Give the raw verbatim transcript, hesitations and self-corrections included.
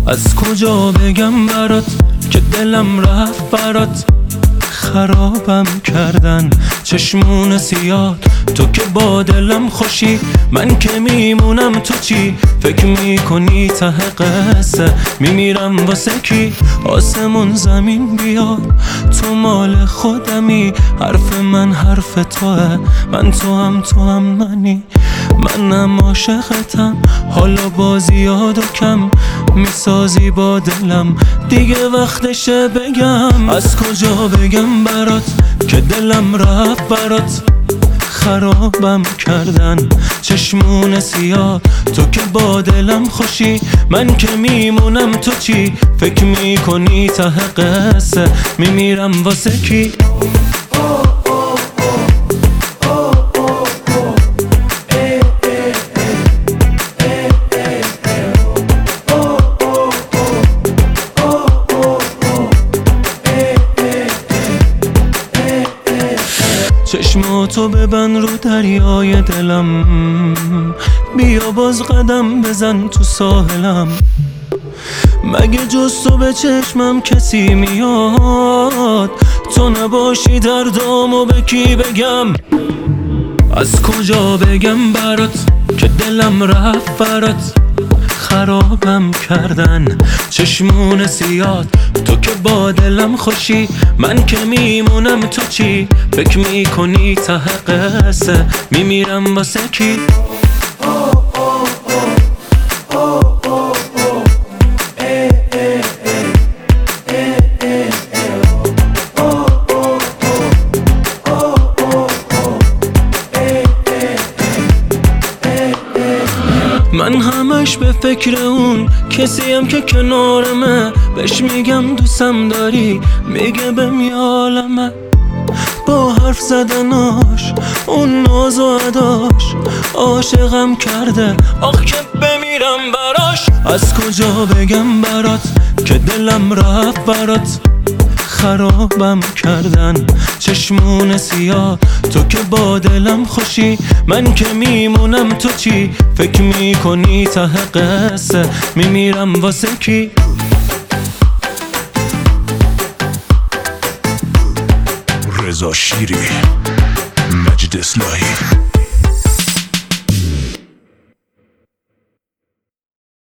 از کجا بگم برات که دلم رفت برات، خرابم کردن چشمون سیاه. تو که با دلم خوشی، من که میمونم تو چی؟ فکر میکنی ته قصه میمیرم واسه کی؟ آسمون زمین بیاد تو مال خودمی، حرف من حرف توه، من تو هم تو هم منی. منم عاشقتم، حالا با زیاد و کم میسازی با دلم، دیگه وقتشه بگم. از کجا بگم برات که دلم رفت برات، خرابم کردن چشمون سیاه. تو که با دلم خوشی، من که میمونم تو چی؟ فکر میکنی ته قصه میمیرم واسه کی؟ چشماتو ببند رو دریای دلم، بیا باز قدم بزن تو ساحلم. مگه جز تو به چشمم کسی میاد؟ تو نباشی دردامو به کی بگم؟ از کجا بگم برات که دلم رفت برات، خرابم کردن چشمون سیاد. تو که با دلم خوشی، من که میمونم تو چی؟ فکر میکنی ته قصه میمیرم واسه کی؟ من همش به فکر اون کسیم که کنارمه، بهش میگم دوستم داری، میگه بهم یالمه. با حرف زدناش اون ناز و اداش عاشقم کرده، آخ که بمیرم براش. از کجا بگم برات که دلم رفت برات، خرابم کردن چشمون سیاه. تو که با دلم خوشی، من که میمونم تو چی؟ فکر میکنی ته قصه میمیرم واسه کی؟ رضا شیری، مجید اصلاحی.